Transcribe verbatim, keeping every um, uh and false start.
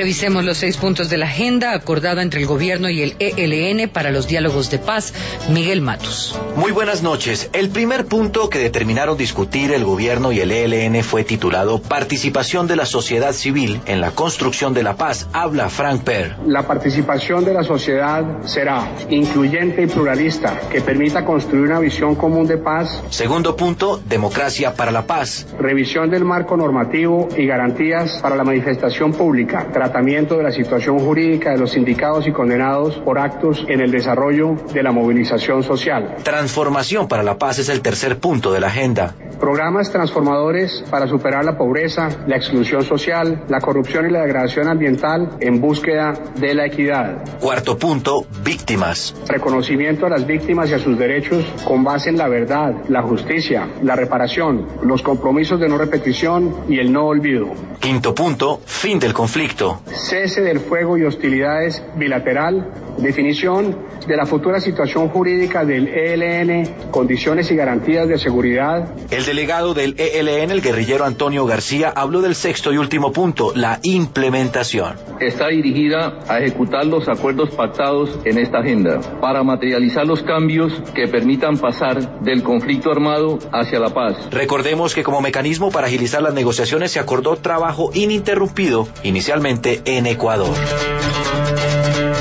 Revisemos los seis puntos de la agenda acordada entre el gobierno y el E L N para los diálogos de paz. Miguel Matus. Muy buenas noches. El primer punto que determinaron discutir el gobierno y el E L N fue titulado Participación de la sociedad civil en la construcción de la paz. Habla Frank Per. La participación de la sociedad será incluyente y pluralista, que permita construir una visión común de paz. Segundo punto, democracia para la paz. Revisión del marco normativo y garantías para la manifestación pública. Tratamiento de la situación jurídica de los sindicados y condenados por actos en el desarrollo de la movilización social. Transformación para la paz es el tercer punto de la agenda. Programas transformadores para superar la pobreza, la exclusión social, la corrupción y la degradación ambiental en búsqueda de la equidad. Cuarto punto, víctimas. Reconocimiento a las víctimas y a sus derechos con base en la verdad, la justicia, la reparación, los compromisos de no repetición y el no olvido. Quinto punto, fin del conflicto. Cese del fuego y hostilidades bilateral, definición de la futura situación jurídica del E L N, condiciones y garantías de seguridad. El delegado del E L N, el guerrillero Antonio García, habló del sexto y último punto, la implementación. Está dirigida a ejecutar los acuerdos pactados en esta agenda para materializar los cambios que permitan pasar del conflicto armado hacia la paz. Recordemos que como mecanismo para agilizar las negociaciones se acordó trabajo ininterrumpido inicialmente en Ecuador.